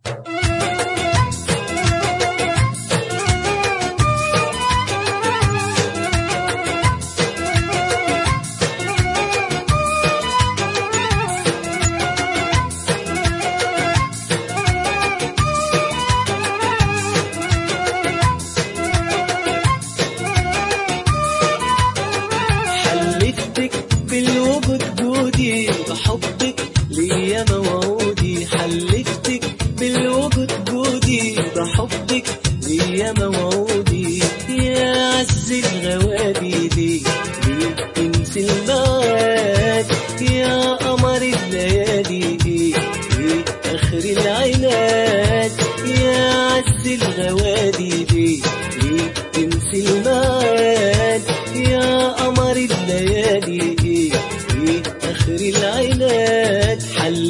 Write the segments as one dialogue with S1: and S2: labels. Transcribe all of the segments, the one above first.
S1: بالوجود جودي بحبك ليا موعودي، حلفتك بالوجود جودي بحبك ليا موعودي. يا عز الغوابي دي تنسي الموعد، يا قمر الليالي دي آخر العناد. يا عز الغوابي دي تنسي الموعد، يا قمر الليالي آخر العناد.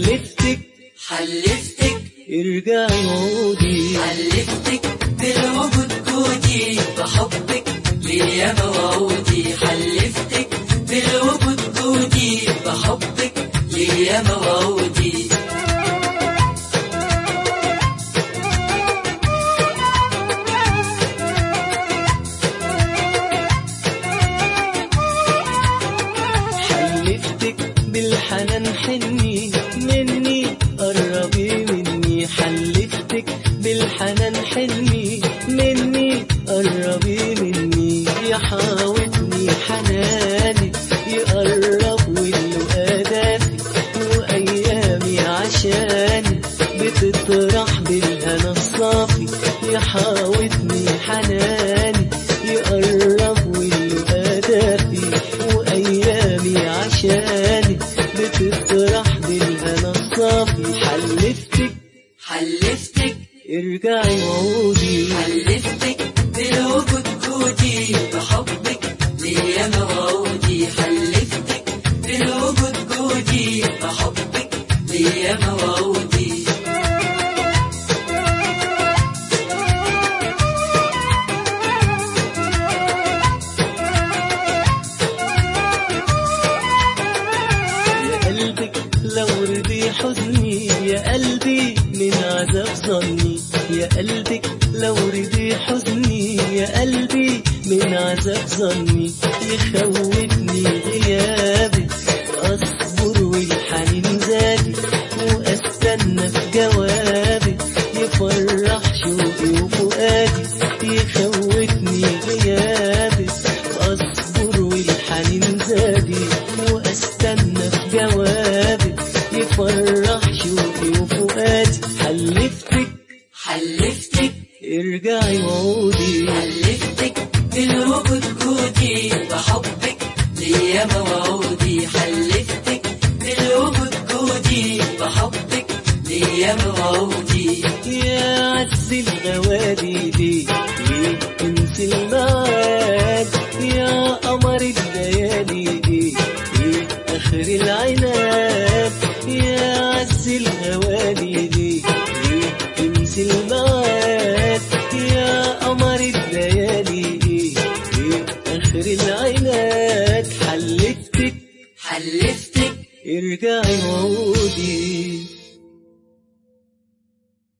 S1: حلفتك ارجعي عودي،
S2: حلفتك بالوجود جودي بحبك ليا موعودي، حلفتك بالوجود جودي بحبك ليا موعودي.
S1: بالحنان حني مني قربي مني، حلفتك بالحنان حني مني قربي مني. يحاوطني حنانك يقرب وله آدابي، وأيامي عشاني بتطرح بالهنا الصافي. يحاوطني حناني يقرب وله آدابي، وأيامي عشاني بتطرح بالهنا الصافي. حلفتك ارجعي عودي،
S2: حلفتك بالوجود جودي بحبك ليا موعودي، حلفتك بالوجود جودي بحبك ليا موعودي.
S1: لو رضي حزني يا قلبي من عذاب ظني، يا قلبك لو رضي حزني يا قلبي من عذاب ظني. يخوفني غيابك أصبر والحنين زادي، وأستنى في جوابك يفرح شوقي وفؤادي. يخوفني غيابك أصبر والحنين زادي، وأستنى في جوابك يفرح شوقي وفؤادي.
S2: حلفتك
S1: ارجعي عودي،
S2: حلفتك بالوجود جودي بحبك ليا موعودي، حلفتك بالوجود جودي بحبك ليا موعودي.
S1: يا عز الغوابي دي تنسي الميعاد، يا قمر الليالي دي آخر العناد. يا عز الغوابي دي تنسي الميعاد، يا قمر الليالي دي آخر العناد. حلفتك
S2: حلفتك
S1: ارجعي عودي.